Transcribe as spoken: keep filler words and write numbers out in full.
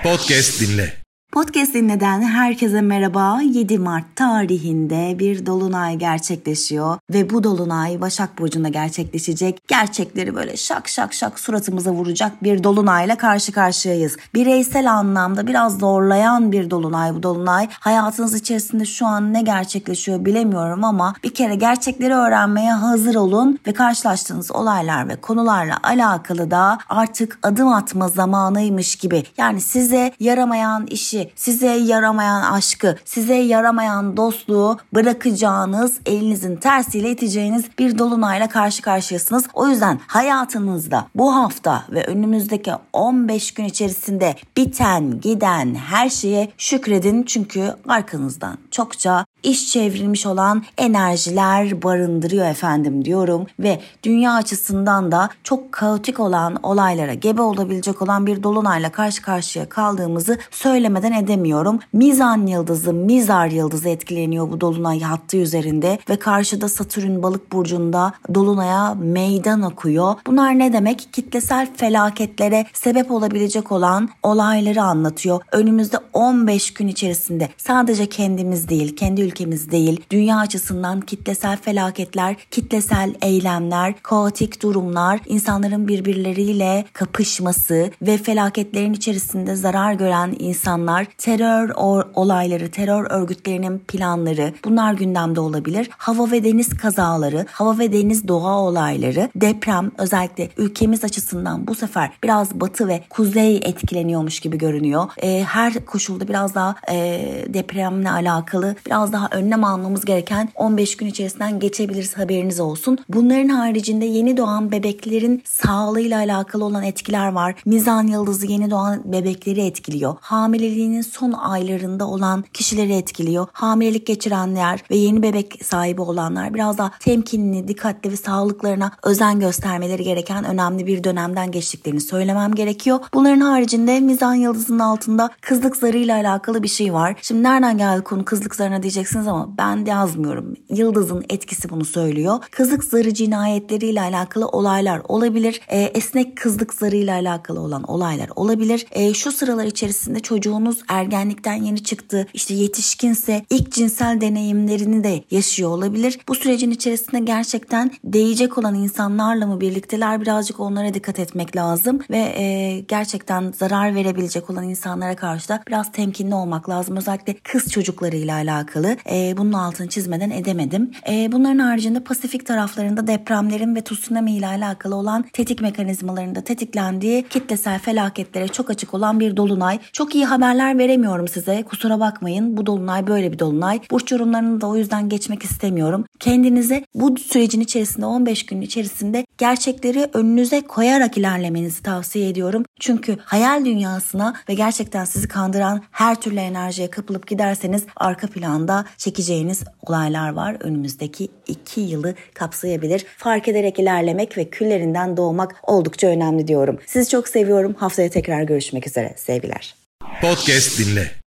Podcast dinle. Podcast dinleden herkese merhaba. yedi Mart tarihinde bir dolunay gerçekleşiyor ve bu dolunay Başak Burcu'nda gerçekleşecek. Gerçekleri böyle şak şak şak suratımıza vuracak bir dolunayla karşı karşıyayız. Bireysel anlamda biraz zorlayan bir dolunay bu dolunay. Hayatınız içerisinde şu an ne gerçekleşiyor bilemiyorum ama bir kere gerçekleri öğrenmeye hazır olun ve karşılaştığınız olaylar ve konularla alakalı da artık adım atma zamanıymış gibi. Yani size yaramayan işi, size yaramayan aşkı, size yaramayan dostluğu bırakacağınız, elinizin tersiyle iteceğiniz bir dolunayla karşı karşıyasınız. O yüzden hayatınızda bu hafta ve önümüzdeki on beş gün içerisinde biten, giden her şeye şükredin. Çünkü arkanızdan çokça iş çevrilmiş olan enerjiler barındırıyor efendim diyorum ve dünya açısından da çok kaotik olan olaylara gebe olabilecek olan bir dolunayla karşı karşıya kaldığımızı söylemeden edemiyorum. Mizan yıldızı, Mizar yıldızı etkileniyor bu dolunay hattı üzerinde ve karşıda Satürn balık burcunda dolunaya meydan okuyor. Bunlar ne demek? Kitlesel felaketlere sebep olabilecek olan olayları anlatıyor. Önümüzde on beş gün içerisinde sadece kendimiz değil, kendi ülkemiz değil, dünya açısından kitlesel felaketler, kitlesel eylemler, kaotik durumlar, insanların birbirleriyle kapışması ve felaketlerin içerisinde zarar gören insanlar, terör olayları, terör örgütlerinin planları, bunlar gündemde olabilir. Hava ve deniz kazaları, hava ve deniz doğa olayları, deprem, özellikle ülkemiz açısından bu sefer biraz batı ve kuzey etkileniyormuş gibi görünüyor. E, her koşulda biraz daha e, depremle alakalı biraz daha önlem almamız gereken on beş gün içerisinden geçebiliriz, haberiniz olsun. Bunların haricinde yeni doğan bebeklerin sağlığıyla alakalı olan etkiler var. Mizan yıldızı yeni doğan bebekleri etkiliyor. Hamileliğinin son aylarında olan kişileri etkiliyor. Hamilelik geçirenler ve yeni bebek sahibi olanlar biraz daha temkinli, dikkatli ve sağlıklarına özen göstermeleri gereken önemli bir dönemden geçtiklerini söylemem gerekiyor. Bunların haricinde Mizan yıldızının altında kızlık zarıyla alakalı bir şey var. Şimdi nereden geldi konu kızlık zarına diyeceksiniz ama ben de yazmıyorum. Yıldızın etkisi bunu söylüyor. Kızlık zarı cinayetleriyle alakalı olaylar olabilir. E, esnek kızlık zarıyla alakalı olan olaylar olabilir. E, şu sıralar içerisinde çocuğunuz ergenlikten yeni çıktı, işte yetişkinse ilk cinsel deneyimlerini de yaşıyor olabilir. Bu sürecin içerisinde gerçekten değecek olan insanlarla mı birlikteler, birazcık onlara dikkat etmek lazım ve e, gerçekten zarar verebilecek olan insanlara karşı da biraz temkinli olmak lazım. Özellikle kız çocuklarıyla alakalı. E, bunun altını çizmeden edemedim. E, bunların haricinde Pasifik taraflarında depremlerin ve tsunami ile alakalı olan tetik mekanizmalarında tetiklendiği kitlesel felaketlere çok açık olan bir dolunay. Çok iyi haberler veremiyorum size. Kusura bakmayın. Bu dolunay böyle bir dolunay. Burç yorumlarını da o yüzden geçmek istemiyorum. Kendinize bu sürecin içerisinde on beş gün içerisinde gerçekleri önünüze koyarak ilerlemenizi tavsiye ediyorum. Çünkü hayal dünyasına ve gerçekten sizi kandıran her türlü enerjiye kapılıp giderseniz arka planda çekeceğiniz olaylar var. Önümüzdeki iki yılı kapsayabilir. Fark ederek ilerlemek ve küllerinden doğmak oldukça önemli diyorum. Sizi çok seviyorum. Haftaya tekrar görüşmek üzere. Sevgiler. Podcast dinle.